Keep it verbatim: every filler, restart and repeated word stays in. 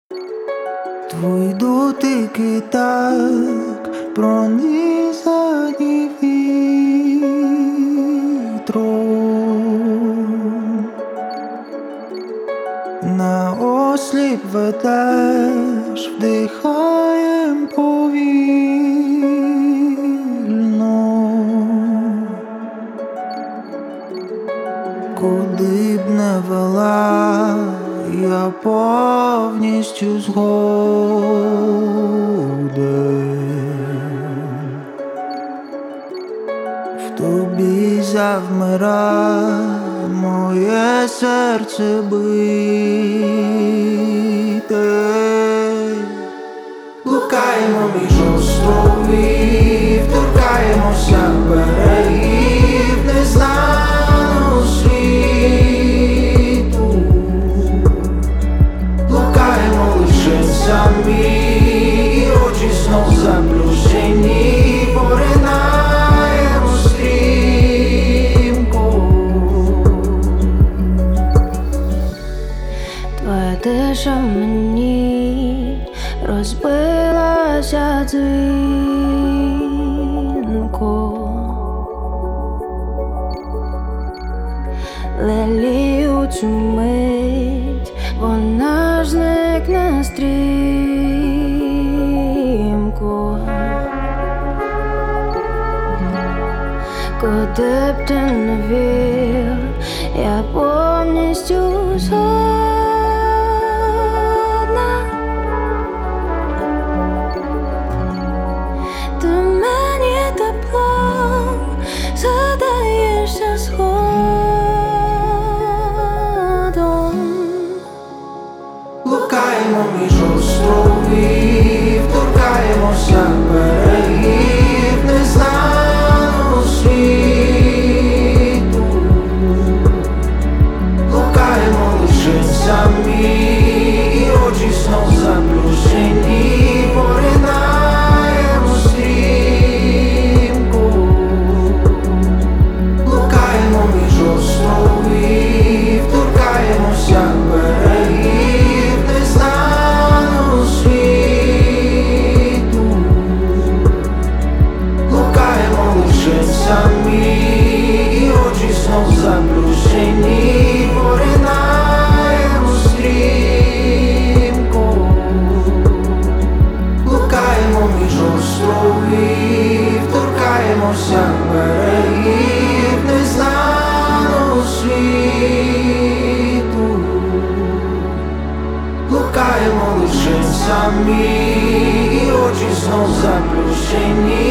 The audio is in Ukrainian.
Твої дотики так пронизані вітром, наосліп ведеш, вдихаєм повільно. Куди б не вела, я повністю згоден. В тобі завмира моє серце бите. Блукаємо між островів, торкаємося берегів незнаного світу. Блукаємо лише самі, і очі знов заплющені, поринаємо стрімко. Твоя тиша в мені розбилася дзвінко, лелію цю мить, вона ж зникне стрімко. Куди б ти не вів, я повністю згодна. Ти мені теплом задаєшся згодом. Блукаємо між островів, торкаємося берегів незнаного світу. Блукаємо лише самі, і очі знов заплющені, поринаємо стрімко. Блукаємо між островів, торкаємося берегів незнаного світу. Блукаємо лише самі, і очі знов заплющені, поринаємо стрімко. Блукаємо між островів, торкаємося берегів незнаного світу. Блукаємо лише самі, і очі знов заплющені,